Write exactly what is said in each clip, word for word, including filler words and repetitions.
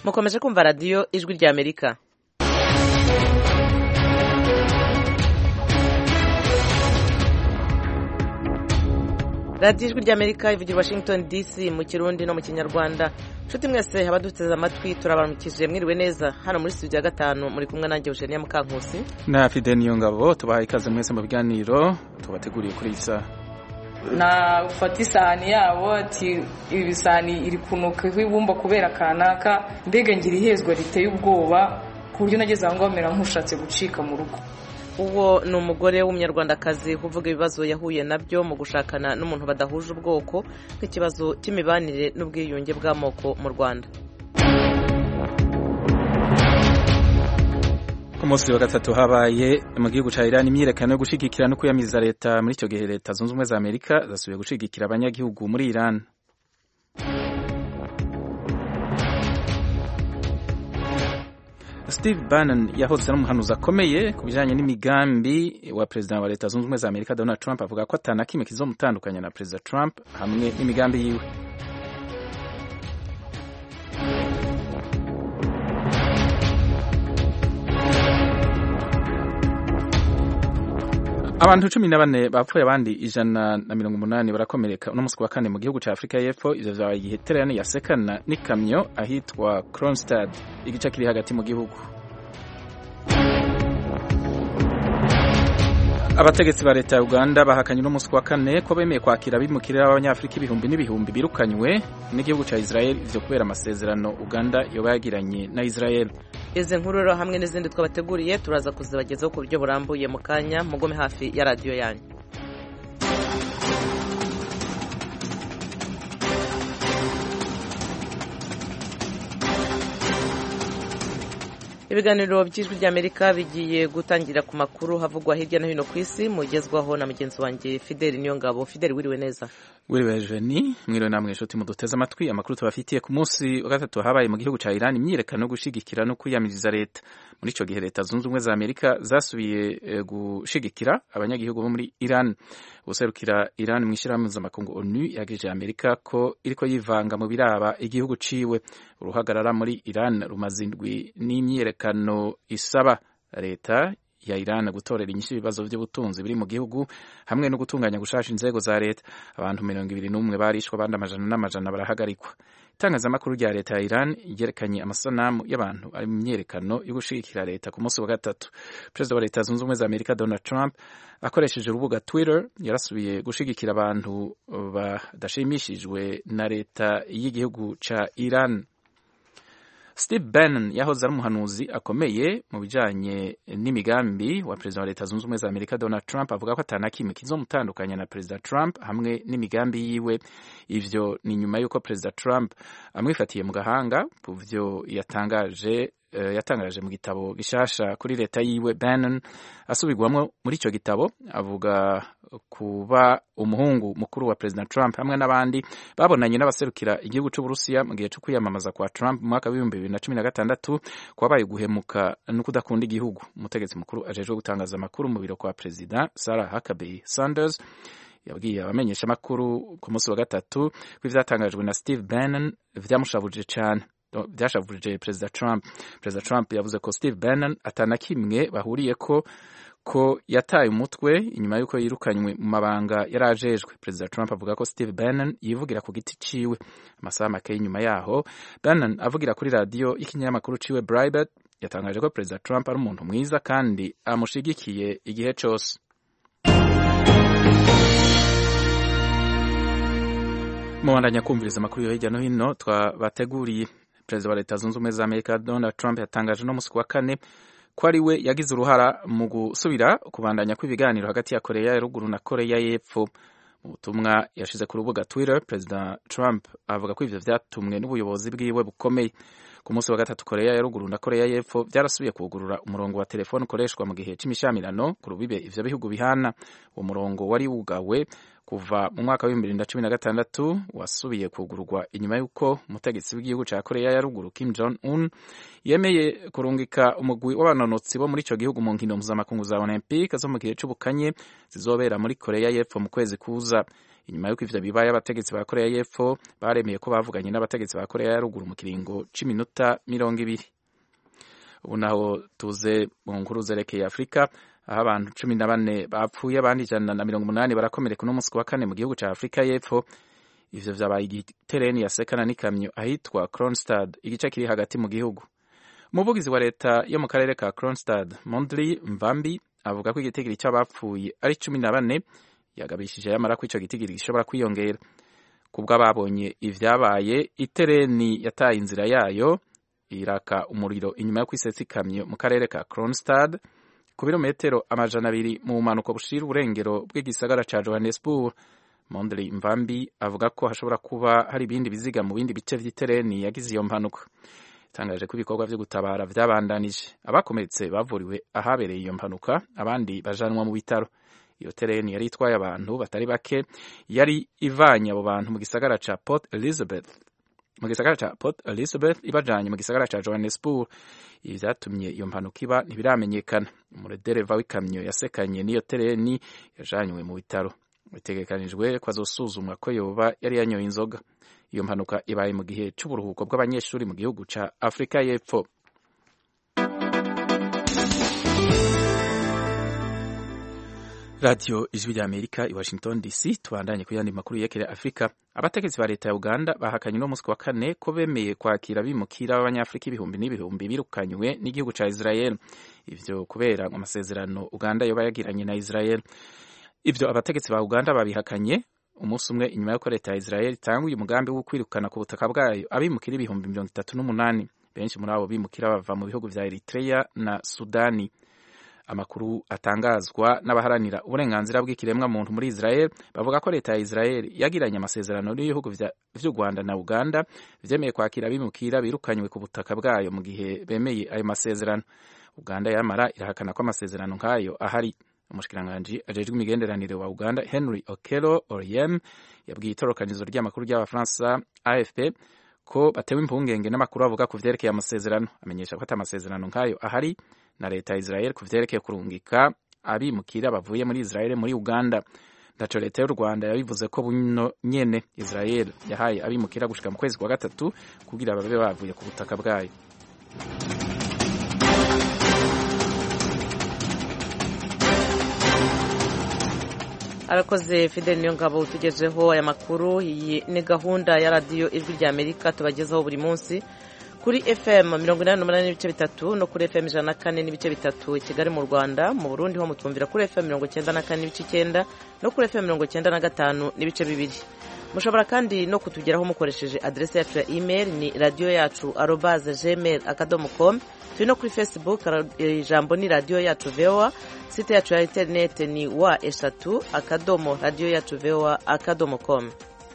mukomeje kumva radiyo ijwi rya Amerika. radiyo ijwi rya Amerika ivugira Washington D C mu Kirundi no mu Kinyarwanda. Nshuti mwese abaduteze amatwi turabaramukije, mwiriwe neza. Hano muri studio ya gatanu muri kumwe nanjye Eugenia Mukankusi na Fidel Niyongabo. Tubahaye ikaze mwese mu biganiro tubateguriye kuri isa na ufata isahani yabo ati ibisani iri kunuka ibumba kubera kanaka, mbega ngira ihezwa riteye ubwoba ku buryo nageze aho ngomera nkushatse gucika mu rugo. Uwo ni umugore w'umunyarwandakazi uvuga ibibazo yahuye nabyo mu gushakana n'umuntu badahuje ubwoko nk'ikibazo cy'imibanire n'ubwiyunge bw'amoko mu Rwanda. Ku munsi wa gatatu habaye mu gihugu ca Iran imyiyerekano yo gushigikira no kuyamiza leta. Muri icyo gihe leta zunze ubumwe za Amerika zasubiye gushigikira abanyagihugu muri Iran. Steve Bannon yahoze ari umuhanuzi akomeye ku bijanye n'imigambi wa perezida wa leta zunze ubumwe za Amerika Donald Trump avuga ko atana kimwe kizomutandukanya na perezida Trump hamwe n'imigambi yiwe. Abantu cumi na bane bapfuye abandi ijana na mirongo umunani barakomereka uno musi wa kane mu gihugu ca Afrika y'Epfo. Ivyo vyabaye igihe tererano yasekana n'ikamyo ahitwa Kronstadt, igice kiri hagati mu gihugu. Abategetsi ba leta ya Uganda bahakanye uno musi wa kane ko bemeye kwakira abimukira b'abanyafrika ibihumbi n'ibihumbi birukanywe n'igihugu ca Israel, ivyo kubera amasezerano Uganda yoba yagiranye na Israel. Izi nkuru rero hamwe n'izindi twabateguriye turaza kuzibagezaho ku buryo burambuye mu kanya. Mugome hafi ya radiyo yanyu. Ibiganiro by'ijwi rya Amerika bigiye gutangira ku makuru havugwa hirya no hino ku isi, mugezwaho na mugenzi wanjye Fidel Niyongabo. Fidel, wiriwe neza? Wiriwe Jeni, mwiriwe namwe nshuti muduteze amatwi. Amakuru tubafitiye ku munsi wa gatatu habaye mu gihugu ca Iran imyiyerekano yo gushigikira no kwiyamiriza leta. Muri ico gihe leta zunze ubumwe za Amerika zasubiye e, gushigikira abanyagihugu bo muri Iran. Userukira Iran mw'ishirahamwe mpuzamakungu ONU yagije Amerika ko iriko yivanga mu biraba igihugu ciwe. Uruhagarara muri Iran rumazindwi n'imyiyerekano isaba leta ya Iran gutorera inyishu ibibazo by'ubutunzi biri mu gihugu hamwe no gutunganya gushasha inzego za leta. Abantu mirongo ibiri n'umwe barishwe, abandi amajana n'amajana barahagarikwa. Itangazamakuru rya leta ya Iran ryerekanye amasanamu y'abantu ari mu myerekano yo gushigikira leta ku munsi wa gatatu. Perezida wa leta zunze ubumwe za Amerika Donald Trump akoresheje urubuga Twitter yarasubiye gushigikira abantu badashimishijwe na leta y'igihugu ca Iran. Steve Bannon yahoze ari umuhanuzi akomeye mu bijanye n'imigambi wa perezida wa leta zunze ubumwe za Amerika Donald Trump avuga ko atana kimwe kizomutandukanya na perezida Trump hamwe n'imigambi yiwe. Ivyo ni nyuma yuko perezida Trump amwifatiye mu gahanga ku vyo yatangaje uh, yatangaje mu gitabo gishasha kuri leta yiwe. Bannon asubirwamwo muri ico gitabo avuga kuba umuhungu mukuru wa perezida Trump hamwe n'abandi babonanye n'abaserukira igihugu c'Uburusiya mu gihe cyo kwiyamamaza kwa Trump mu mwaka w'ibihumbi bibiri na cumi na gatandatu kwabaye guhemuka no kudakunda igihugu. Umutegetsi mukuru ajejwe gutangaza amakuru mu biro kwa perezida Sarah Huckabee Sanders yabwiye abamenyesha amakuru ku munsi wa gatatu ko ivyatangajwe na Steve Bannon vyamushavuje cyane vyashavuje perezida Trump. Perezida Trump yavuze ko Steve Bannon atana kimwe bahuriyeko ko yataye umutwe inyuma yuko yirukanywe mu mabanga yarajejwe. Perezida Trump avuga ko Steve Bannon yivugira ku giti ciwe. Amasaha make inyuma yaho, Bannon avugira kuri radiyo y'ikinyamakuru ciwe Breitbart yatangaje ko Perezida Trump ari umuntu mwiza kandi amushigikiye igihe cose. Mubandanya kumviriza amakuru yo hirya no hino twabateguriye. Perezida wa leta zunze ubumwe za Amerika Donald Trump yatangaje no musi wa kane ko ari we yagize uruhara mu gusubira kubandanya kw'ibiganiro hagati ya Korea ya ruguru na Korea y'Epfo. Mu butumwa yashize ku rubuga Twitter, Perezida Trump avuga ko ivyo vyatumwe n'ubuyobozi bwiwe bukomeye. Ku munsi wa gatatu Korea ya ruguru na Korea y'Epfo vyarasubiye kugurura umurongo wa telefone ukoreshwa mu gihe c'imishamirano ku rubibe ivyo bihugu bihana. Uwo murongo wari wugawe kuva mu mwaka wa bibiri na cumi na gatandatu wasubiye kugururwa inyuma y'uko umutegetsi w'igihugu ca Korea ya ruguru Kim Jong Un yemeye kurungika umugwi w'abanonotsi bo muri ico gihugu mu nkino mpuzamakungu za Olympique zo mu gihe c'ubukanye zizobera muri Korea y'Epfo mu kwezi kuza. inyuma y'uko ivyo bibaye abategetsi ba Korea y'Epfo baremeye ko bavuganye n'abategetsi ba Korea ya ruguru mu kiringo c'iminota mirongo ibiri. Ubu naho tuze mu nkuru zerekeye Afrika, aho abantu cumi na bane bapfuye abandi ijana na mirongo umunani barakomereka uno munsi wa kane mu gihugu ca Afrika y'Epfo. Ivyo vyabaye igitereni yasekana n'ikamyo ahitwa Kronstad, igice kiri hagati mu gihugu. Umuvugizi wa leta yo mu karere ka Kronstad, Mondli Mvambi, avuga ko igitigiri c'abapfuye ari cumi na bane, yagabishije yamara ko ico gitigiri gishobora kwiyongera. Kubwo ababonye ivyabaye, itereni yataye inzira yayo iraka umuriro inyuma yo kwisetsa ikamyo mu karere ka Kronstad ku birometero amajana abiri mu bumanuko bushira uburengero bw'igisagara ca Johannesburg. Mondli Mvambi avuga ko hashobora kuba hari ibindi biziga mu bindi bice vy'itereni yagize iyo mpanuka. Itangaje ko ibikorwa vyo gutabara vyabandanije, abakomeretse bavuriwe ahabereye iyo mpanuka, abandi bajanwa mu bitaro. Iyo tereni yari itwaye abantu batari bake, yari ivanye abo bantu mu gisagara ca Port Elizabeth mu gisagara ca Port Elizabeth ibajanye mu gisagara ca Johannesburg. Ibi vyatumye iyo mpanuka iba ntibiramenyekana. Umudereva w'ikamyo yasekanye n'iyo tereni yajanywe mu bitaro. Bitegekanijwe ko azosuzumwa ko yoba yari yanyoye inzoga. Iyo mpanuka ibaye mu gihe c'uburuhuko bw'abanyeshuri mu gihugu ca Afrika y'Epfo. Radio Ijwi rya Amerika i Washington D C, tubandanye ku yandi makuru yerekeye Afrika. Abategetsi ba leta ya Uganda bahakanye no munsi wa kane ko bemeye kwakira bimukira b'abanyafrika ibihumbi n'ibihumbi birukanywe n'igihugu ca Israel. Ivyo kubera amasezerano Uganda yoba yagiranye na Israel. Ivyo abategetsi ba Uganda babihakanye umunsi umwe inyuma y'uko leta ya Israel itanguye umugambi wo kwirukana ku butaka bwayo abimukira ibihumbi mirongo itatu n'umunani. Benshi muri abo bimukira bava mu bihugu vya Eritrea na Sudani. Amakuru atangazwa n'abaharanira uburenganzira bw'ikiremwa muntu muri Israel bavuga ko leta ya Israel yagiranye amasezerano n'ibihugu vy'u Rwanda na Uganda vyemeye kwakira abimukira birukanywe ku butaka bwayo mu gihe bemeye ayo masezerano. Uganda yamara irahakana ko amasezerano nk'ayo ahari. Umushikiranganji ajejwe imigenderanire wa Uganda Henry Okello Oryem yabwiye itorokanizo ry'amakuru ry'Abafaransa A F P ko batewe impungenge n'amakuru avuga ku vyerekeye amasezerano. Amenyesha ko ata amasezerano nk'ayo ahari na leta ya Israel ku vyerekeye kurungika abimukira bavuye muri Israel muri Uganda. Ndaco leta y'u Rwanda yabivuze ko buno nyene Israel yahaye abimukira gushika mu kwezi kwa gatatu kugira babe bavuye ku butaka bwayo. Arakoze Fidel Niyongabo utugejeho aya makuru. Iyi ni gahunda ya radio Ijwi rya Amerika tubagezaho buri munsi kuri F M mirongo inani n'umunani n'ibice bitatu no kuri F M ijana na kane n'ibice bitatu i Kigali mu Rwanda. Mu Burundi ho mutumvira kuri F M mirongo icyenda na kane n'ibice icyenda no kuri F M mirongo icyenda na gatanu n'ibice bibiri. Mushobora kandi no kutugeraho mukoresheje adresse yacu ya email ni radio yacu arobase gmail akadomo com. Turi no kuri Facebook, ijambo ni radio yacu V O A. Site yacu ya internet ni wa eshatu akadomo radio yacu V O A akadomo com.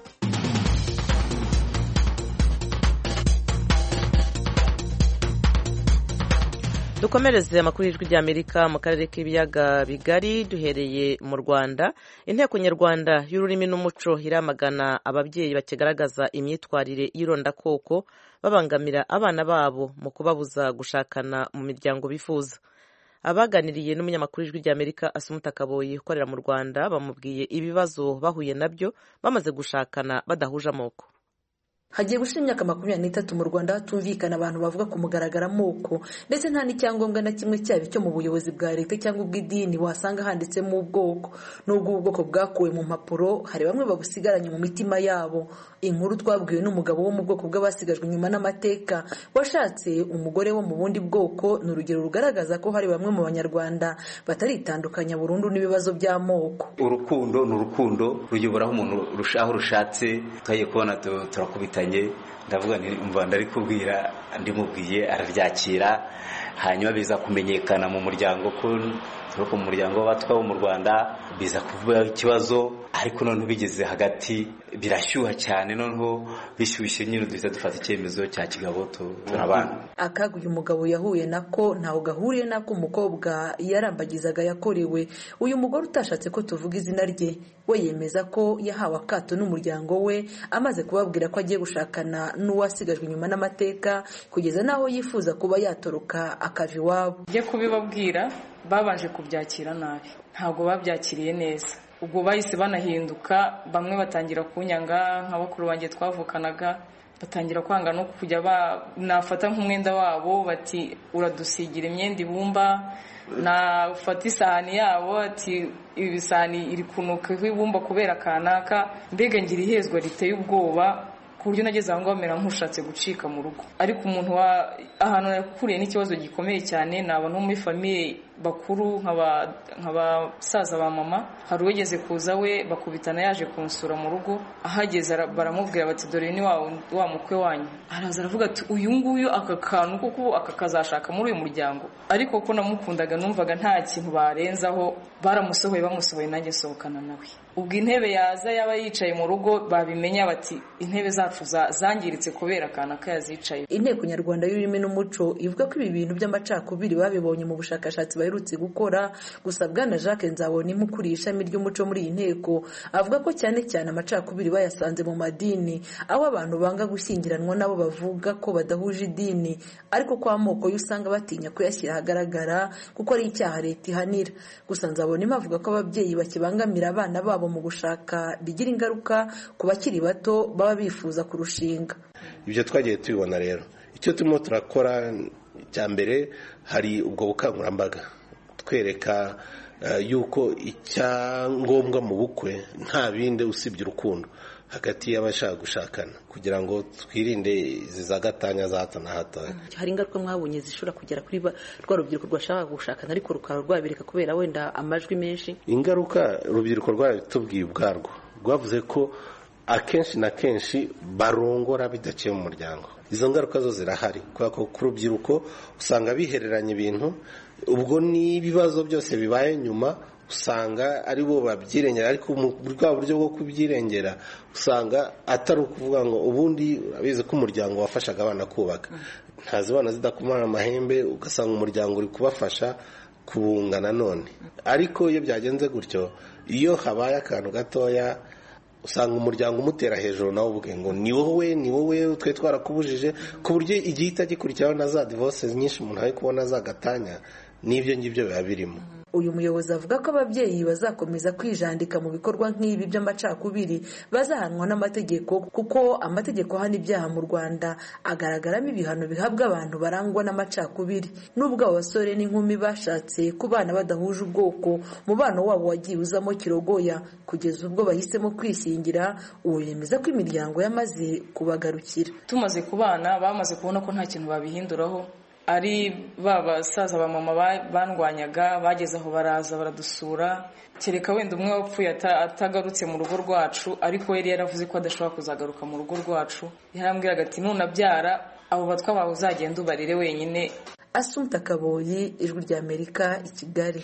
Dukomereze amakuru y'Ijwi rya Amerika mu karere k'ibiyaga bigari, duhereye mu Rwanda. Inteko nyarwanda y'ururimi n'umuco iramagana ababyeyi bakigaragaza imyitwarire y'irondakoko babangamira abana babo mu kubabuza gushakana mu miryango bifuza. Abaganiriye n'umunyamakuru w'Ijwi rya Amerika Asumuta Kaboyi ukorera mu Rwanda bamubwiye ibibazo bahuye nabyo bamaze gushakana badahuje amoko. Hagiye gushira imyaka makumyabiri n'itatu mu Rwanda hatumvikana abantu bavuga ku mugaragara amoko, ndetse nta n'icyangombwa na kimwe cyabo cyo mu buyobozi bwa leta cyangwa ubw'idini wasanga handitsemo ubwoko. Nubwo ubwoko bwakuwe mu mpapuro, hari bamwe babusigaranye mu mitima yabo. Inkuru twabwiwe n'umugabo wo mu bwoko bw'abasigajwe inyuma n'amateka washatse umugore wo mu bundi bwoko, ni urugero rugaragaza ko hari bamwe mu Banyarwanda bataritandukanya burundu n'ibibazo by'amoko. Urukundo ni urukundo ruyobora umuntu rushaho rushatse, twagiye kubona turakubita ndavuga nti umva ndari kubwira ndimubwiye araryakira, hanyuma biza kumenyekana mu muryango ko turi mu muryango w'abatwa bo mu Rwanda, biza kuvuga ikibazo ariko none bigeze hagati birashyuha cyane, noneho bishyushye nyine duhita dufata icyemezo cya kigabo turabana. Akaga uyu mugabo yahuye nako ntaho gahuriye nako umukobwa yarambagizaga yakorewe. Uyu mugore utashatse ko tuvuga izina rye we yemeza ko yahawe akato n'umuryango we amaze kubabwira ko agiye gushakana n'uwasigajwe inyuma n'amateka, kugeza naho yifuza kuba yatoroka akava iwabo. Njye kubibabwira babanje kubyakira nabi, ntabwo babyakiriye neza. ubwo bahise banahinduka, bamwe batangira kunyanga nka bakuru banjye twavukanaga, batangira kwanga no kujya nafata nk'umwenda wabo, bati uradusigira imyenda ibumba, nafata isahani yabo ati ibi bisahani iri kunuka ibumba kubera kanaka, mbega ngira ihezwa riteye ubwoba ku buryo nageze aho ngaho mera nk'ushatse gucika mu rugo. Ariko umuntu wa ahantu yakuriye n'ikibazo gikomeye cyane ni abantu muri famiye bakuru nk'abasaza ba mama. Hari uwegeze kuza we bakubitana yaje kunsura mu rugo, ahageze baramubwira bati dore ni wa mukwe wanyu. Araza aravuga ati uyu nguyu aka kantu kuko aka kazashaka muri uyu muryango. Ariko ko namukundaga numvaga nta kintu barenzaho, baramusohoye bamusohoye nanjye sohokana nawe. Ubwo intebe yaza yaba yicaye mu rugo babimenya bati intebe zacu zangiritse kubera kana kayazicaye. Inteko Nyarwanda y'Ururimi n'Umuco ivuga ko ibi bintu by'amacakubiri babibonye mu bushakashatsi baherutse gukora. Gusa Bwana Jacques Nzabona imukuriye ishami ry'umuco muri iyi nteko avuga ko cyane cyane amacakubiri bayasanze mu madini, aho abantu banga gushyingiranwa nabo bavuga ko badahuje idini, ariko ko amoko yo usanga batinya kuyashyira ahagaragara kuko ari icyaha leta ihanira. Gusa Nzabona avuga ko ababyeyi bakibangamira abana babo mu gushaka bigira ingaruka ku bakiri bato baba bifuza kurushinga. Ibyo twagiye tubibona rero. Icyo turimo turakora cya mbere, hari ubwo bukangurambaga twereka uh, yuko icyangombwa mu bukwe nta bindi usibye urukundo hagati y'abashaka gushakana, kugira ngo twirinde izi za gatanya za hato na hato. Hari ingaruka mwabonye zishobora kugera kuri rwa rubyiruko rwashaka gushakana ariko rukaba rwabireka kubera wenda amajwi menshi? Ingaruka urubyiruko rwabitubwiye ubwarwo, rwavuze ko akenshi na kenshi barongora bidaciye mu muryango. Izo ngaruka zo zirahari kubera ko ku rubyiruko usanga bihereranya ibintu, ubwo n'ibibazo byose bibaye nyuma usanga ari bo babyirengera. Ariko mu rwa buryo bwo kubyirengera usanga atari ukuvuga ngo ubundi abize ko umuryango wafashaga abana kubaka, ntazibana zidakumana amahembe, ugasanga umuryango uri kubafasha kubungana none. Ariko iyo byagenze gutyo, iyo habaye akantu gatoya usanga umuryango umutera hejuru nawe ubwe ngo ni wowe ni wowe twe twarakubujije, ku buryo igihita gikurikiraho na za divorce nyinshi umuntu ari kubona za gatanya, n'ibyo ngibyo biba birimo. Uyu muyobozi avuga ko ababyeyi bazakomeza kwijandika mu bikorwa nk'ibi by'amacakubiri bazahanwa n'amategeko, kuko amategeko hano ibyaha mu Rwanda agaragaramo ibihano bihabwa abantu barangwa n'amacakubiri. Nubwo abo basore n'inkumi bashatse ku bana badahuje ubwoko, umubano wabo wagiye uzamo kirogoya kugeza ubwo bahisemo kwishingira. Uwo yemeza ko imiryango yamaze kubagarukira. Tumaze kubana bamaze kubona ko nta kintu babihinduraho, ari baba saza ba mama bandwanyaga bageze aho baraza baradusura, kereka wenda umwe wapfuye atagarutse mu rugo rwacu, ariko yari yaravuze ko adashobora kuzagaruka mu rugo rwacu. Yarambwiraga ati nunabyara abo batwa bawe uzagenda ubarire wenyine. Assumpta Kaboyi, Ijwi ry'Amerika, i Kigali.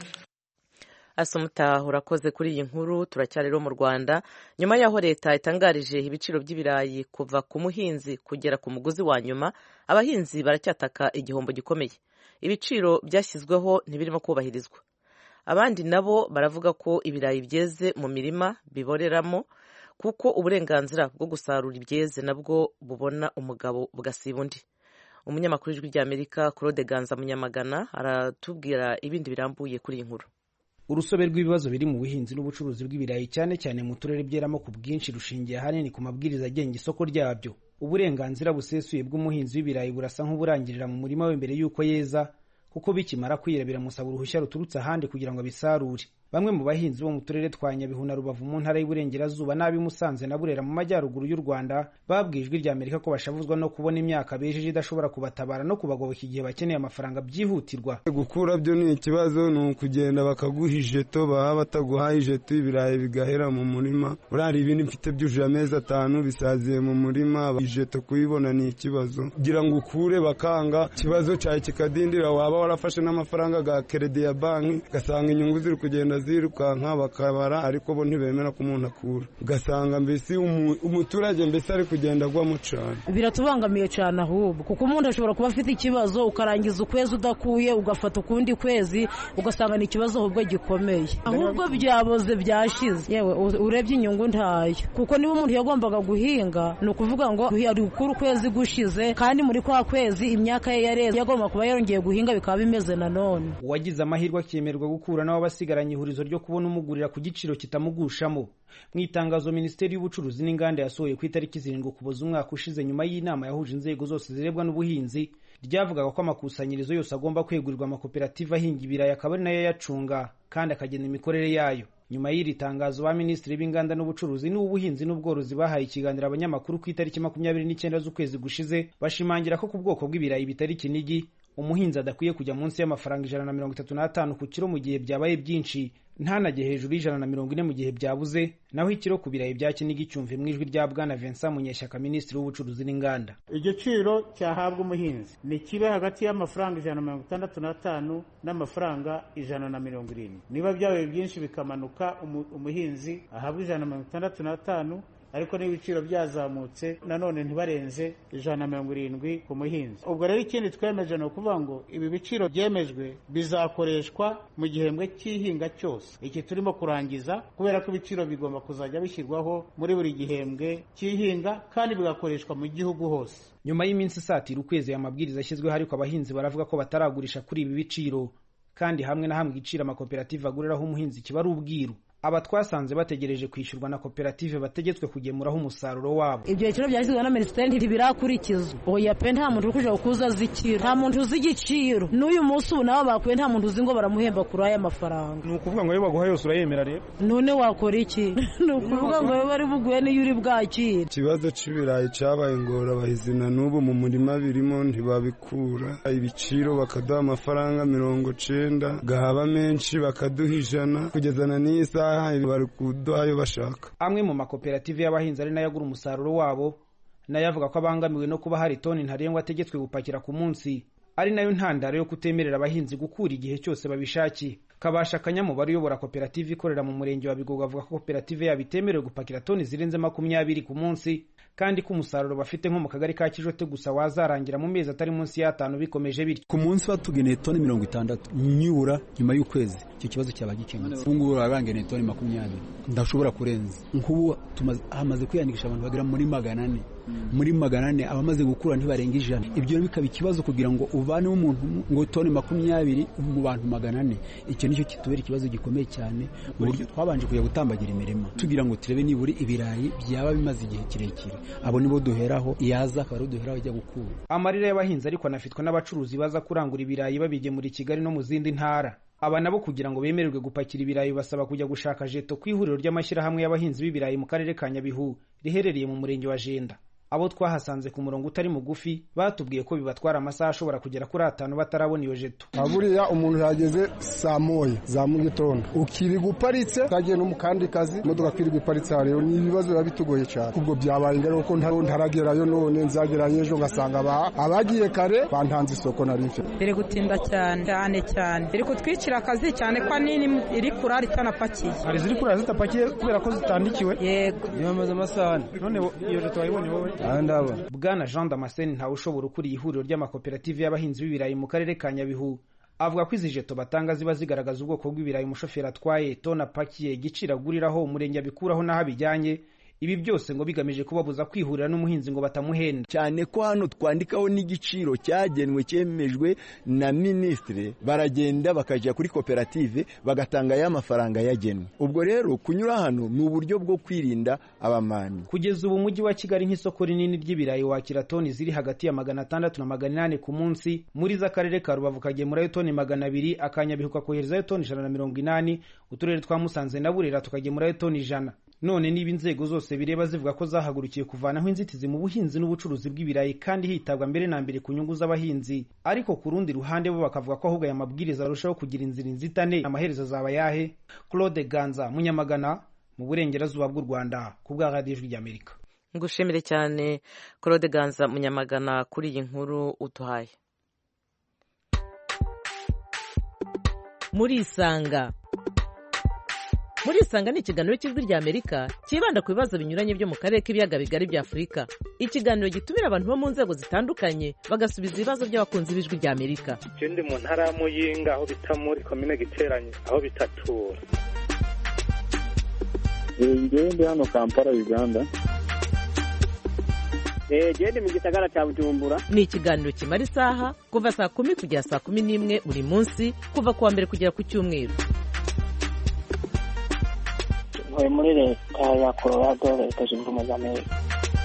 Assumpta, urakoze kuri iyi nkuru. Turacyari rero mu Rwanda, nyuma yaho leta itangarije ibiciro by'ibirayi kuva ku muhinzi kugera ku muguzi wa nyuma, abahinzi baracyataka igihombo gikomeye. Ibiciro byashyizweho ntibirimo kubahirizwa. Abandi nabo baravuga ko ibirayi byeze mu mirima biboreramo, kuko uburenganzira bwo gusarura ibyeze nabwo bubona umugabo bugasiba undi. Umunyamakuru w'Ijwi ry'Amerika Claude Ganza Munyamagana aratubwira ibindi birambuye kuri iyi nkuru. Urusobe rw'ibibazo biri mu buhinzi n'ubucuruzi bw'ibirayi cyane cyane mu turere byeramo ku bwinshi rushingiye ahanini ku mabwiriza agenga isoko ryabyo. Uburenganzira busesuye bw'umuhinzi w'ibirayi burasa nk'uburangirira mu murima we mbere y'uko yeza, kuko bikimara kwira biramusaba uruhushya ruturutse ahandi kugira ngo abisarure. Bamwe mu bahinzi bo mu turere twa Nyabihu na Rubavu mu ntara y'Iburengerazuba n'abi Musanze na Burera mu majyaruguru y'u Rwanda babwiye Ijwi ry'Amerika ko bashavuzwa no kubona imyaka bejeje idashobora kubatabara no kubagoboka igihe bakeneye amafaranga byihutirwa. Gukura byo ni ikibazo, ni ukugenda bakaguha ijeto, baba bataguhaye ijeto ibirayi bigahera mu murima. Urari ibindi mfite byujuje amezi atanu bisaziye mu murima, ijeto kuyibona ni ikibazo. Kugira ngo ukure bakanga, ikibazo cyawe kikadindira, waba warafashe n'amafaranga ga credit ya banki gasanga inyungu ziri kugenda zirukanka bakabara, ariko bo ntibemera ko umuntu akura. Ugasanga mbese umuturage mbese ari kugenda agwamo cyane. Biratubangamiye cyane ahubwo, kuko umuntu ashobora kuba afite ikibazo ukarangiza ukwezi udakuye, ugafata ukundi kwezi ugasanga ni ikibazo ahubwo gikomeye. Ahubwo byaboze byashize, yewe urebye inyungu ntayo, kuko niba umuntu yagombaga guhinga ni ukuvuga ngo ari ukuri ukwezi gushize, kandi muri kwa kwezi imyaka ye yareze yagomba kuba yarongeye guhinga bikaba bimeze nanone. Uwagize amahirwe akemerwa gukura nawe basigaranye ihurizo ryo kubona umugurira ku giciro kitamugushamo. Mu itangazo Minisiteri y'Ubucuruzi n'Inganda yasohoye ku itariki zirindwi Ukuboza umwaka ushize nyuma y'inama yahuje inzego zose zirebwa n'ubuhinzi, ryavugaga ko amakusanyirizo yose agomba kwegurirwa amakoperative ahinga ibirayi akaba ari nayo yacunga kandi akagena imikorere yayo. Nyuma y'iri tangazo ba Minisitiri b'Inganda n'Ubucuruzi n'Ubuhinzi n'Ubworozi bahaye ikiganiro abanyamakuru ku itariki makumyabiri n'icyenda z'ukwezi gushize, bashimangira ko ku bwoko bw'ibirayi bitari Kinigi umuhinzi adakwiye kujya munsi y'amafaranga ijana na mirongo itatu n'atanu ku kiro mu gihe byabaye byinshi, ntanajye hejuru y'ijana na mirongo ine mu gihe byabuze, naho ikiro ku birayi bya Kinigi cyumve mu ijwi rya Bwana Vincent Munyeshyaka, Minisitiri w'Ubucuruzi n'Inganda. Igiciro cyahabwa umuhinzi ni kibe hagati y'amafaranga ijana na mirongo itandatu n'atanu n'amafaranga ijana na mirongo irindwi. Niba byabaye byinshi bikamanuka, umuhinzi ahabwa ijana na mirongo itandatu n'atanu, ariko n'ibiciro byazamutse nanone ntibarenze ijana na mirongo irindwi ku muhinzi. Ubwo rero ikindi twemeje ni ukuvuga ngo ibi biciro byemejwe bizakoreshwa mu gihembwe cy'ihinga cyose iki turimo kurangiza, kubera ko ibiciro bigomba kuzajya bishyirwaho muri buri gihembwe cy'ihinga kandi bigakoreshwa mu gihugu hose. Nyuma y'iminsi isatira ukwezi aya mabwiriza ashyizweho, ariko abahinzi baravuga ko bataragurisha kuri ibi biciro, kandi hamwe na hamwe igiciro amakoperative aguriraho umuhinzi kiba ari ubwiru. Aba twasanze bategereje kwishyurwa na koperative bategetswe kugemuraho umusaruro wabo. Ibyo biciro byashyizweho na Minisiteri ntibirakurikizwa. Oya pe, nta muntu uri kuja kuza zikiro, nta muntu uzi igiciro. N'uyu munsi ubu nabo bakuye nta muntu uzi ngo baramuhemba kuri aya mafaranga. Ni ukuvuga ngo iyo baguha yose urayemera rero. None wakora iki? Ni ukuvuga ngo iyo bari buguye n'iyo uri bwakira. Ikibazo c'ibirayi cabaye ingorabahizi na n'ubu mu murima birimo ntibabikura. Ibiciro bakaduha amafaranga mirongo cenda, gahaba menshi bakaduha ijana, kugezana n'isa bari kuduhayo bashaka. Amwe mu makoperative y'abahinzi ari nayo agura umusaruro wabo nayo avuga ko abangamiwe no kuba hari toni ntarengwa ategetswe gupakira ku munsi, ari nayo ntandaro yo kutemerera abahinzi gukura igihe cyose babishakiye. Kabasha Kanyamubare uyobora koperative ikorera mu murenge wa Bigogo avuga ko koperative yabo itemerewe gupakira toni zirenze makumyabiri ku munsi, kandi ko umusaruro bafite nko mu kagari ka Kijote gusa wazarangira mu mezi atari munsi y'atanu bikomeje bityo. Ku munsi batugeneye toni mirongo itandatu nyibura nyuma y'ukwezi, icyo kibazo cyaba gikemutse. Ubu ngubu barangeneye toni makumyabiri, ndashobora kurenza. Nk'ubu hamaze kwiyandikisha abantu bagera muri magana ane, muri magana ane abamaze gukura ntibarenga ijana. Ibyo bikaba ikibazo kugira ngo uvane umuntu ngo toni makumyabiri mu bantu magana ane. Icyo nicyo kitubera ikibazo gikomeye cyane, uburyo twabanje kujya gutambagira imirima tugira ngo turebe niburi ibirayi byaba bimaze igihe kirekire. Abo nibo duheraho, yaza akaba ari duheraho ajya gukura. Amarira y'abahinzi ariko anafitwa n'abacuruzi baza kurangura ibirayi babigemura i Kigali no mu zindi ntara. Aba nabo kugira ngo bemererwe gupakira ibirayi basaba kujya gushaka jeto ku ihuriro ry'amashyirahamwe y'abahinzi b'ibirayi mu karere ka Nyabihu riherereye mu murenge wa Jenda. Abo twahasanze ku murongo utari mugufi batubwiye ko bibatwara amasaha ashobora kugera kuri atanu batarabona iyo jeto. Buriya umuntu yageze saa moya za mu gitondo ukiri guparitse kagiye no mu kandi kazi, imodoka kiri guparitse rero ni ibibazo biba bitugoye cyane. Ubwo byabaye ngero ko ntaragerayo none nzagerayo ejo ngasanga abagiye kare bantanze isoko nari mfite. Biri gutinda cyane cyane cyane, biri kutwicira akazi cyane kwa nini iri kurara itanapakiye. Hari ziri kurara zitapakiye kubera ko zitandikiwe. Yego yamaze amasaha. None iyo jeto wayibonye wowe? Bwana Jean Damascene ntawe ushobora ukuriye ihuriro ry'amakoperative y'abahinzi b'ibirayi mu karere ka Nyabihu avuga ko izi jeto batanga ziba zigaragaza ubwoko bw'ibirayi umushoferi atwaye, tona apakiye, igiciro aguriraho, umurenge abikuraho n'aho abijyanye. Ibi byose ngo bigamije kubabuza kwihurira n'umuhinzi ngo batamuhenda. Cyane ko hano twandikaho n'igiciro cyagenwe cyemejwe na Minisitiri, baragenda bakajya kuri koperative bagatanga ya mafaranga yagenwe. Ubwo rero kunyura hano ni uburyo bwo kwirinda abamani. Kugeza ubu umujyi wa Kigali nk'isoko rinini ry'ibirayi wakira toni ziri hagati ya magana atandatu na magana inani ku munsi. Muri za karere ka Rubavu kagemurayo toni magana abiri, Akanyabihu kakoherezayo toni ijana na mirongo inani, uturere twa Musanze na Burera tukagemurayo toni ijana. None niba inzego zose bireba zivuga ko zahagurukiye kuvanaho inzitizi mu buhinzi n'ubucuruzi bw'ibirayi kandi hitabwa mbere na mbere ku nyungu z'abahinzi, ariko ku rundi ruhande bo bakavuga ko ahubwo aya mabwiriza arushaho kugira inzira inzitane, amaherezo azaba yahe? Claude Ganza, Munyamagana, mu burengerazuba bw'u Rwanda, ku bwa Radio Ijwi ry'Amerika. Ngushimire cyane Claude Ganza, Munyamagana, kuri iyi nkuru utuhaye. Muri Isanga Muri Isanga ni ikiganiro cy'Ijwi ry'Amerika kibanda ku bibazo binyuranye byo mu karere k'ibiyaga bigari bya Afurika. Ikiganiro gitumira abantu bo mu nzego zitandukanye bagasubiza ibibazo by'abakunzi b'Ijwi ry'Amerika. Ikindi mu ntara ya Muyinga aho bita muri komine Giteranye aho bitatura. Ngende hano Kampala Uganda. Eh gende mu gisagara cya Bujumbura. Ni ikiganiro kimara isaha kuva saa kumi kugera saa kumi n'imwe buri munsi kuva kuwa mbere kugera ku cyumweru. ntuye muri leta ya Colorado leta zunze ubumwe za Amerika.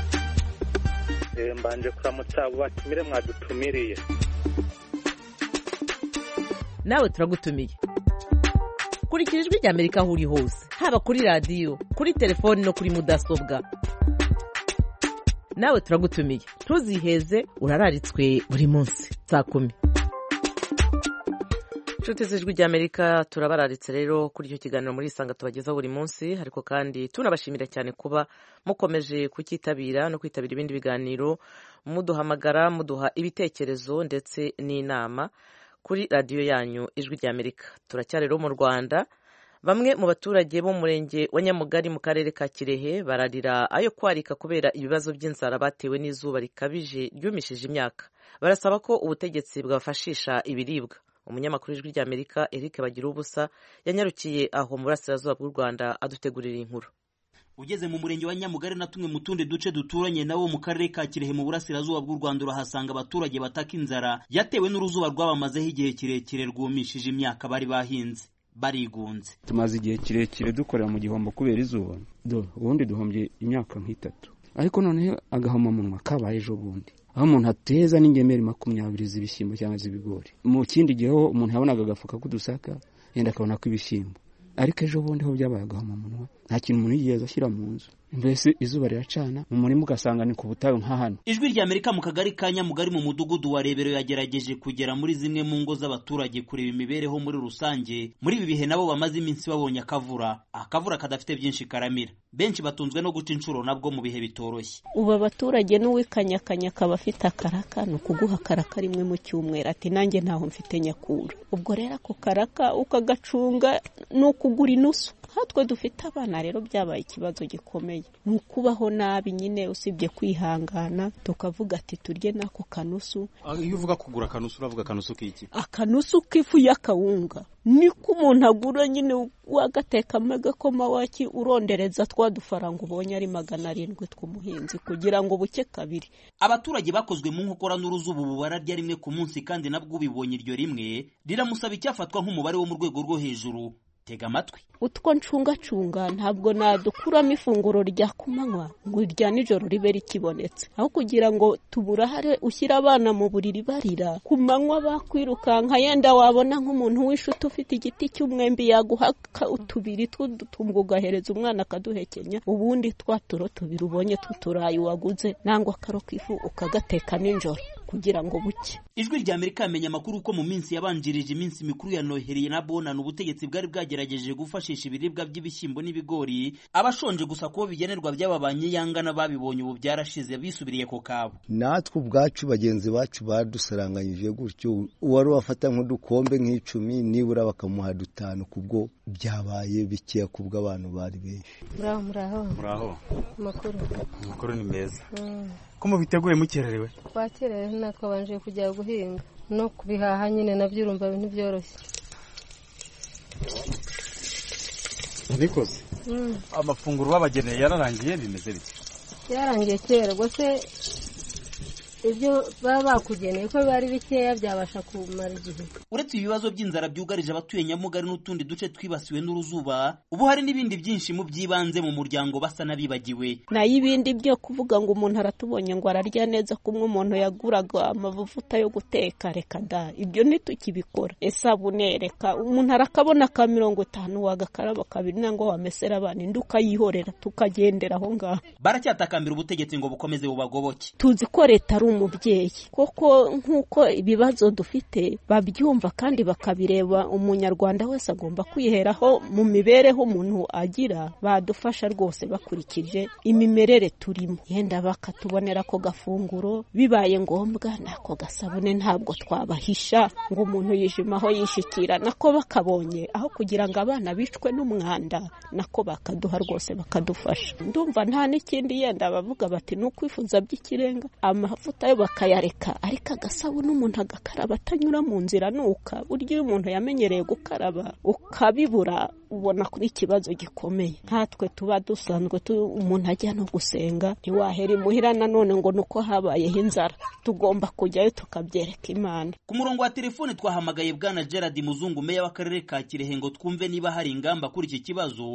Mbanje kuramutsa abo batumire mwadutumiriye. Nawe turagutumiye. Kurikira ijwi rya Amerika aho uri hose, haba kuri radiyo, kuri telefoni no kuri mudasobwa. Nawe turagutumiye, ntuziheze, urararitswe buri munsi saa kumi. Nshuti z'ijwi rya Amerika turabararitse rero kuri icyo kiganiro muri Isanga tubagezaho buri munsi, ariko kandi tunabashimira cyane kuba mukomeje kukitabira no kwitabira ibindi biganiro, muduhamagara, muduha ibitekerezo ndetse n'inama kuri radiyo yanyu ijwi rya Amerika. Turacyari rero mu Rwanda, bamwe mu baturage bo mu murenge wa Nyamugari mu karere ka Kirehe bararira ayo kwarika kubera ibibazo by'inzara batewe n'izuba rikabije ryumishije imyaka. Barasaba ko ubutegetsi bwabafashisha ibiribwa. Umunyamakuru w'ijwi rya Amerika Eric Bagirubusa yanyarukiye aho mu burasirazuba bw'u Rwanda adutegurira inkuru. Ugeze mu murenge wa Nyamugari na tumwe mu tundi duce duturanye nawo mu karere ka Kirehe mu burasirazuba bw'u Rwanda urahasanga abaturage bataka inzara yatewe n'uruzuba rwabamazeho igihe kirekire rwumishije imyaka bari bahinze barigunze. Tumaze igihe kirekire dukorera mu gihombo kubera izuba, do ubundi duhombye imyaka nk'itatu, ariko none agahoma munwa kabaye ejo bundi, aho umuntu ateza n'ingemeri makumyabiri z'ibishyimbo cyangwa z'ibigori. Mu kindi gihe ho umuntu yabonaga agafuka k'udusaka yenda akabona ko ibishyimbo, ariko ejo bundi ho byabaye agahoma munwa, nta kintu umuntu yigeze ashyira mu nzu. Mbese izuba riracana mu murima ugasanga ni ku butayu nka hano. Ijwi rya Amerika mu kagari ka Nyamugari mu mudugudu wa Rebero yagerageje kugera muri zimwe mu ngo z'abaturage kureba imibereho muri rusange. Muri ibi bihe nabo bamaze iminsi babonye akavura, akavura kadafite byinshi karamira. Benshi batunzwe no guca inshuro nabwo mu bihe bitoroshye. Ubu abaturage n'uwikanyakanya kaba afite akaraka no kuguha karaka rimwe mu cyumweru, ati nanjye ntaho mfite nyakura. Ubwo rero ako karaka ukagacunga no kugura inusu. Hatwe dufite abana rero byabaye ikibazo gikomeye. Ni ukubaho nabi nyine, usibye kwihangana tukavuga ati turye nako kanusu. Iyo uvuga kugura kanusu uravuga kanusu k'iki? Akanusu k'ifu y'akawunga. Niko umuntu agura nyine wagateka amagakoma waki urondereza twa dufaranga ubonye ari magana arindwi tw'umuhinzi kugira ngo buke kabiri. Abaturage bakozwe mu nkokora n'uruzuba ubu bararya rimwe ku munsi, kandi nabwo ubibonye iryo rimwe riramusaba icyafatwa nk'umubare wo mu rwego rwo hejuru. Tega amatwi. Utwo ncungacunga ntabwo nadukuramo ifunguro rya kumanywa ngo irya nijoro ribe rikibonetse, aho kugira ngo tuburahare ushyira abana mu buriri barira ku manywa bakwirukanka, yenda wabona nk'umuntu w'ishuti ufite igiti cy'umwembi yaguha utubiri tw'udutumbwe ugahereza umwana akaduhekenya, ubundi twaturo tubiri ubonye tuturayi waguze nangwa karo k'ifu ukagateka nijoro kugira ngo buke. Ijwi rya Amerika yamenye amakuru ko mu minsi yabanjirije iminsi mikuru ya Noheri na Bonane ubutegetsi bwari bwagerageje gufashisha ibiribwa by'ibishyimbo n'ibigori abashonje gusa kubo bigenerwa by'ababanye yangana babibonye ubu byarashize bisubiriye ko kabo. Natwe ubwacu bagenzi bacu badusaranganyije gutyo, uwari wafata nk'udukombe nk'icumi nibura bakamuha dutanu, kubwo byabaye bikeya kubwo abantu bari benshi. Muraho muraho. Muraho. Makuru. Makuru ni meza. Mm. Ko mubiteguye mukererewe? Twakererewe nako banje kujya guhinga no kubihaha nyine nabyo urumva ibintu byoroshye. Nikoze. Mm. Amafunguro babageneye yararangiye bimeze bite? Yarangiye kera gose ibyo baba bakugeneye ko bari bikeya byabasha kumara igihe. Uretse ibibazo by'inzara byugarije abatuye Nyamugari n'utundi duce twibasiwe n'uruzuba, ubu hari n'ibindi byinshi mu byibanze mu muryango basa nabibagiwe. Na y'ibindi byo kuvuga ngo umuntu aratubonye ngo ararya neza, kumwe umuntu yaguraga amavuta yo guteka, reka da ibyo ntitukibikora. Esabune reka umuntu arakabona ka mirongo itanu wagakaraba kabiri nango wamesera abana induka yihorera tukagendera aho ngaho. Baracyatakambira ubutegetsi ngo bukomeze bubagoboke. Tuzi ko leta umubyeyi koko nkuko ibibazo dufite babyumva kandi bakabireba, umunyarwanda wese agomba kwiheraho mu mibereho umuntu agira, badufasha rwose bakurikije imimerere turimo, yenda bakatubonera ko gafunguro, bibaye ngombwa nako gasabune ntabwo twabahisha ngo umuntu yijimaho yishikira, nako bakabonye aho kugira ngo abana bicwe n'umwanda nako bakaduha rwose bakadufasha. Ndumva nta n'ikindi yenda bavuga bati n'ukwifuza by'ikirenga amafuta ayo bakayareka, ariko agasabune umuntu agakaraba atanyura mu nzira nuka. Buryo iyo umuntu yamenyereye gukaraba ukabibura ubona kuri ikibazo gikomeye. Nkatwe tuba dusanzwe umuntu ajya no gusenga, ntiwahera imuhira nanone ngo nuko habayeho inzara, tugomba kujyayo tukabyereka Imana. Ku murongo wa telefone twahamagaye bwana Gerard Muzungu, meya w'akarere ka Kirehe, ngo twumve niba hari ingamba kuri iki kibazo,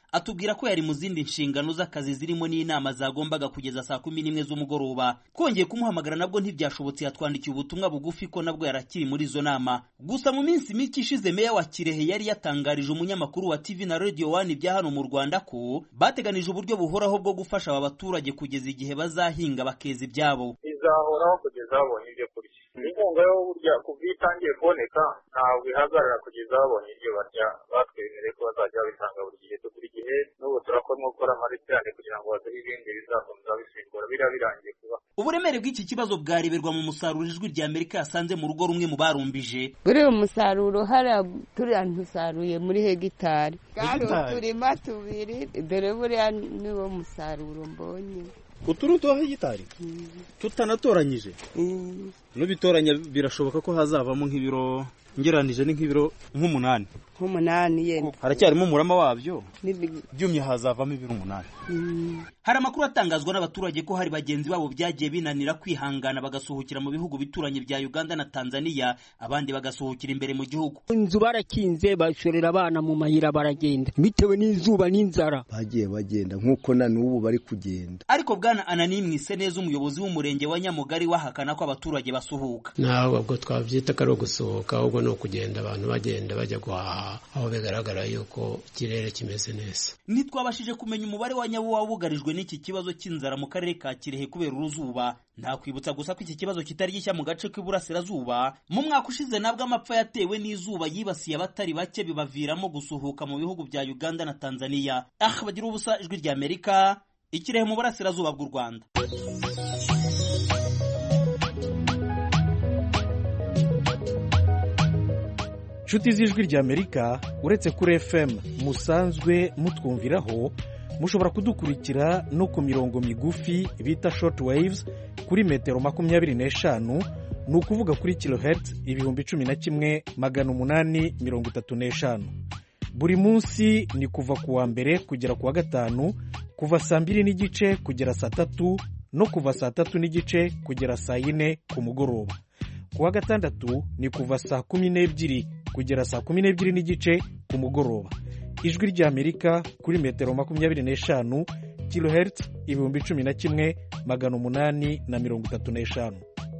atubwira ko yari mu zindi nshingano z'akazi zirimo n'inama zagombaga kugeza saa kumi n'imwe z'umugoroba. Twongeye kumuhamagara nabwo ntibyashobotse, yatwandikiye ubutumwa bugufi ko nabwo yarakiri muri izo nama. Gusa mu minsi mike ishize meya wa Kirehe yari yatangarije umunyamakuru wa T V na Radio One bya hano mu Rwanda ko bateganije uburyo buhoraho bwo gufasha aba baturage kugeza igihe bazahinga bakeza ibyabo. Izahoraho kugeza babonye ibyo kurya. Inkunga yo burya kuva itangiye kuboneka ntabwo ihagarara kugeza babonye ibyo barya. Batwemereye ko bazajya babitanga buri gihe buri gihe, n'ubu turakora gukora amaritiyane kugira ngo baduhe ibindi bizakomeza bisimbura biriya birangiye kuba. Uburemere bw'iki kibazo bwareberwa mu musaruro ijwi rya Amerika yasanze mu rugo rumwe mu barumbije. Buri umusaruro hariya turiya ntusaruye muri hegitari. Turima tubiri, dore buriya niwo musaruro mbonye. Uturutu wa hegitari tutanatoranyije. Nubitoranya birashoboka ko hazavamo nk'ibiro ngeranije ni nk'ibiro nk'umunani. Nk'umunani yenda. Haracyarimo umurama wabyo. Byumye hazavamo ibiro umunani. Hari amakuru atangazwa n'abaturage ko hari bagenzi babo byagiye binanira kwihangana bagasuhukira mu bihugu bituranye bya Uganda na Tanzania, abandi bagasuhukira imbere mu gihugu. Inzu barakinze bashorera abana mu mayira baragenda bitewe n'izuba n'inzara. Bagiye bagenda nk'uko na n'ubu bari kugenda. Ariko bwana Anani Mwiseneza umuyobozi w'umurenge wa Nyamugari wahakana ko abaturage basuhuka. Naho ubwo twavyita karo gusohoka ahubwo no kugenda abantu bagenda bajya guhaha aho bigaragara yuko ikirere kimeze neza. Nitwabashije kumenya umubare wa nyawo wabugarijwe n'iki kibazo cy'inzara mu karere ka Kirehe kubera uruzuba. Nakwibutsa gusa ko iki kibazo kitari gishya mu gace k'iburasirazuba. Mu mwaka ushize nabwo amapfa yatewe n'izuba yibasiye abatari bake bibaviramo gusuhuka mu bihugu bya Uganda na Tanzania. Ah, bagira ubusa ijwi rya Amerika, Ikirehe mu burasirazuba bw'u Rwanda. Nshuti z'ijwi rya Amerika, uretse kuri F M musanzwe mutwumviraho, mushobora kudukurikira no ku mirongo migufi bita short waves kuri metero makumyabiri n'eshanu, ni ukuvuga kuri kilohertz ibihumbi cumi na kimwe magana umunani mirongo itatu n'eshanu. Buri munsi ni kuva ku wa mbere kugera ku wa gatanu, kuva saa mbiri n'igice kugera saa tatu no kuva saa tatu n'igice kugera saa yine ku mugoroba. Ku wa gatandatu ni kuva saa kumi n'ebyiri kugera saa kumi n'ebyiri n'igice ku mugoroba. Ijwi rya Amerika kuri metero makumyabiri n'eshanu, kilohertz ibihumbi cumi na kimwe magana umunani na mirongo itatu n'eshanu.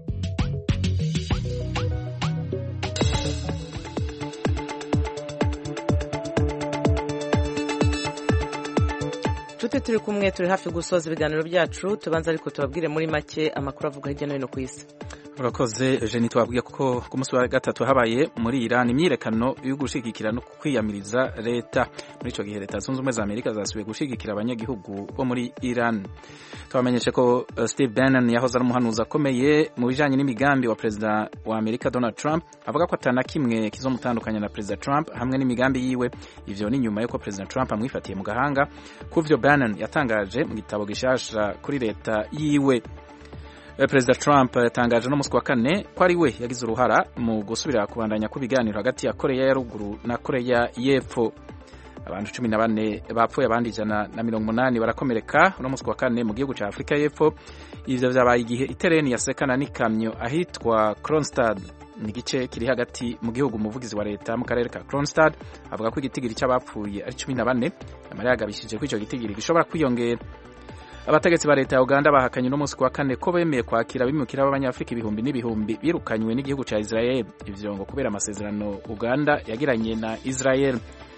Nshuti turi kumwe, turi hafi gusoza ibiganiro byacu, tubanza ariko tubabwire muri make amakuru avuga hirya no hino ku isi. Urakoze Eugenie, twabwiye kuko ku munsi wa gatatu habaye muri Iran imyiyerekano yo gushigikira no kwiyamiriza leta. Muri ico gihe leta zunze ubumwe za Amerika zasubiye gushigikira abanyagihugu bo muri Iran. Twamenyeshe ko uh, Steve Bannon yahoze ari umuhanuzi akomeye mu bijanye n'imigambi wa perezida wa Amerika Donald Trump, avuga ko atana kimwe kizomutandukanya na perezida Trump hamwe n'imigambi yiwe. Ivyo ni nyuma yuko perezida Trump amwifatiye mu gahanga kuvyo Bannon yatangaje mu gitabo gishasha kuri leta yiwe. Perezida Trump yatangaje no musi wa kane ko ari we yagize uruhara mu gusubira kubandanya kubiganiro hagati ya Korea ya ruguru na Korea y'epfo. Abantu cumi na bane bapfuye, abandi ijana na mirongo umunani barakomereka no musi wa kane mu gihugu ca Afrika y'epfo. Ivyo vyabaye igihe itereni yasekana n'ikamyo ahitwa Kronstadt, ni gice kiri hagati mu gihugu. Umuvugizi wa leta mu karere ka Kronstadt avuga ko igitigiri cy'abapfuye ari cumi na bane, amara yagabishije ko ico gitigiri gishobora kwiyongera. Abategetsi ba leta ya Uganda bahakanye no musi wa kane ko bemeye kwakira abimukira b'abanyafrika ibihumbi n'ibihumbi birukanywe n'igihugu ca Israel, ivyo ngo kubera amasezerano Uganda yagiranye na Israel.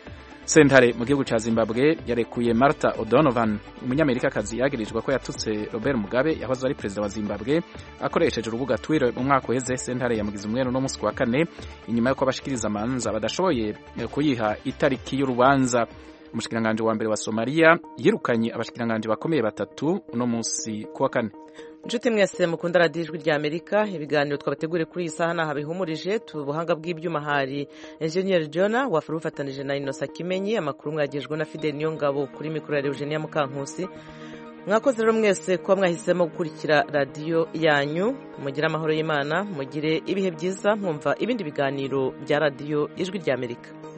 Sentare mu gihugu ca Zimbabwe yarekuye Martha O'Donovan, umunyamerikakazi yagirijwe ko yatutse Robert Mugabe yahoze ari perezida wa Zimbabwe akoresheje urubuga Twitter mu mwaka uheze. Sentare yamugize umwere no musi wa kane inyuma yuko abashikiriza amanza badashoboye kuyiha itariki y'urubanza. Umushikiranganje wa mbere wa Somalia yirukanye abashikiranganje bakomeye batatu uno munsi kuwa kane. Nshuti mwese mukunda radiyo ijwi rya Amerika, ibiganiro twabateguriye kuri iyi saha naha bihumurije. Tubuhanga bw'ibyuma hari Engineer Jona wafuru ufatanije na Innocent Kimenyi, amakuru mwagejwe na Fidel Niyongabo, kuri mikoro ya Eugenia Mukankusi. Mwakoze rero mwese kuba mwahisemo gukurikira radiyo yanyu. Mugire amahoro y'Imana, mugire ibihe byiza, mwumva ibindi biganiro bya radiyo ijwi rya Amerika.